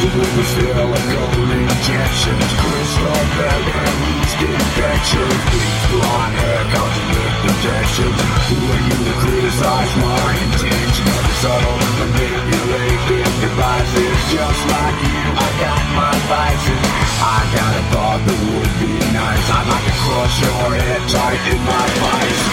with silicone injections, crystal bed and yeast infections, bleach blonde hair, consummate protection. Who are you to criticize my intention? The subtle manipulative devices, just like you, I got my vices. I got a thought that would be nice. I'd like to crush your head tight in my vice.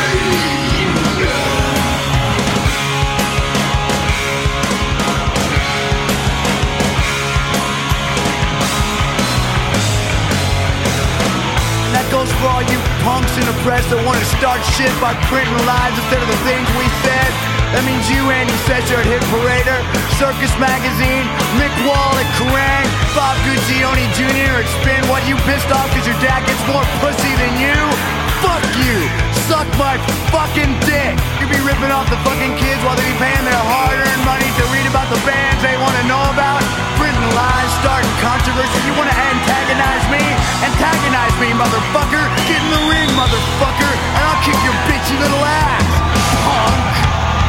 Goes for all you punks in the press that want to start shit by printing lies instead of the things we said. That means you, Andy Sesher at Hit Parader, Circus Magazine, Mick Wall at Kerrang, Bob Guccione Jr. at Spin. What, you pissed off because your dad gets more pussy than you? Fuck you! Suck my fucking dick! You be ripping off the fucking kids while they be paying their hard-earned money to read about the bands they want to know about? Printing lies, starting controversy. You want to antagonize me? Antagonize me, motherfucker! Get in the ring, motherfucker! And I'll kick your bitchy little ass! Punk!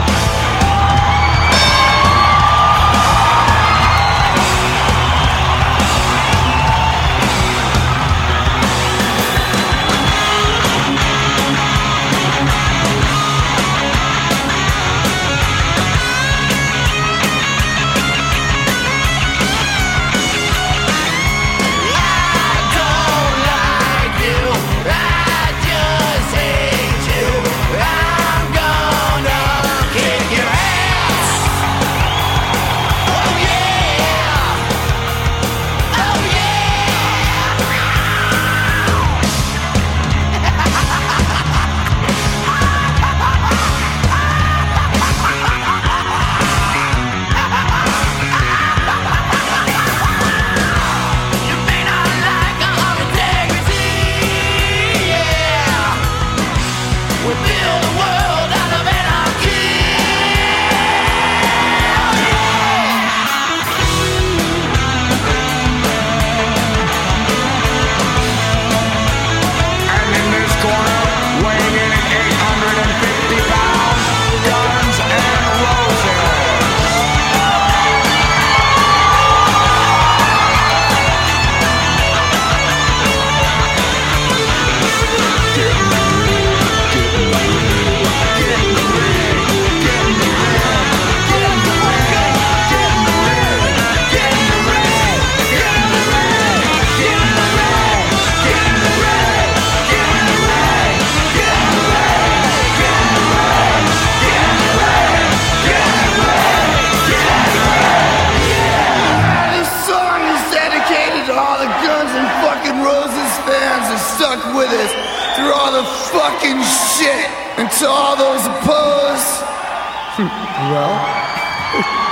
Stuck with us through all the fucking shit, and to all those opposed, well.